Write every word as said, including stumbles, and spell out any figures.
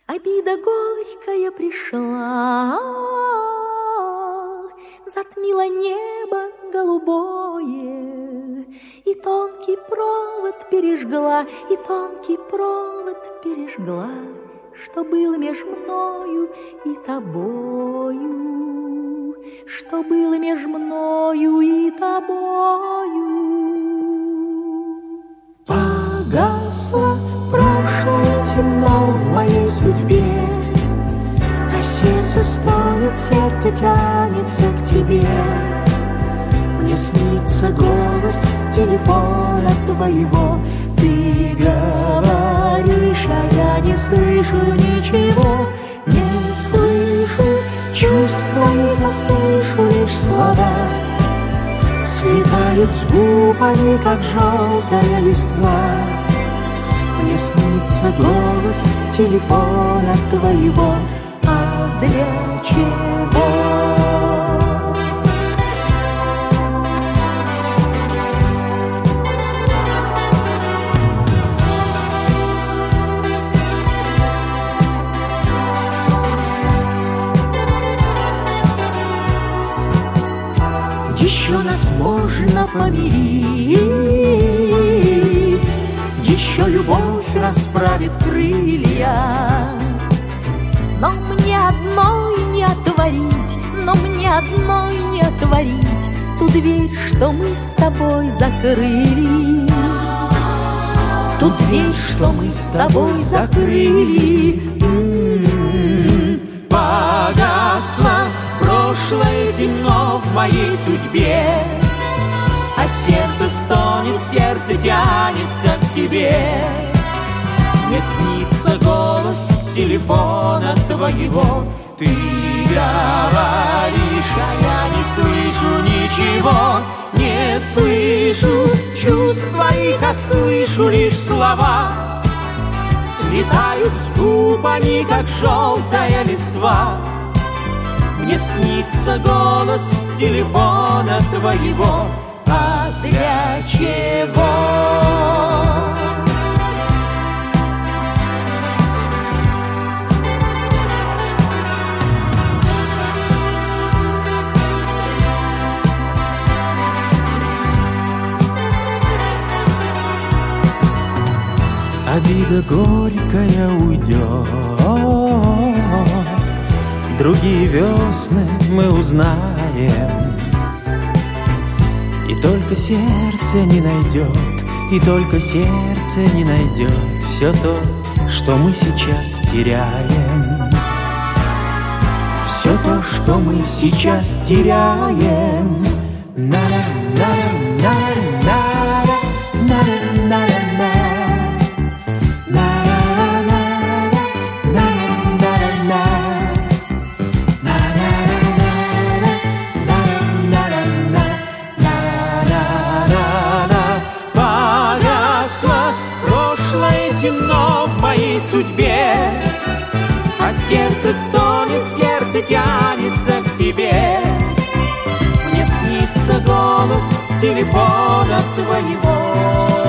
Обида горькая пришла, затмила небо голубое, и тонкий провод пережгла, и тонкий провод пережгла, что было меж мною и тобою, что было меж мною и тобою. Погасло прошлое темно в моей судьбе, а сердце стонет, сердце тянется к тебе. Мне снится голос телефона твоего, ты говоришь, а я не слышу ничего, не слышу чувств твоих, а слышу лишь слова. Слетают с губами, как желтая листва. Мне снится голос телефона твоего, а для чего? Еще нас можно помирить, еще любовь расправит крылья. Но мне одной не отворить, но мне одной не отворить ту дверь, что мы с тобой закрыли. Ту дверь, что мы с тобой закрыли. М-м-м. Погасло прошлое темно в моей судьбе, а сердце стонет, сердце тянется к тебе. Мне снится голос телефона твоего, ты говоришь, а я не слышу ничего, не слышу чувств твоих, а слышу лишь слова. Слетают с губами, как желтая листва. Мне снится голос телефона твоего, а для чего? Обида горькая уйдет, другие весны мы узнаем. И только сердце не найдет, и только сердце не найдет все то, что мы сейчас теряем. Все то, что мы сейчас теряем. На-на-на-на-на-на-на-на-на. Темно в моей судьбе, а сердце стонет, сердце тянется к тебе. Мне снится голос телефона твоего.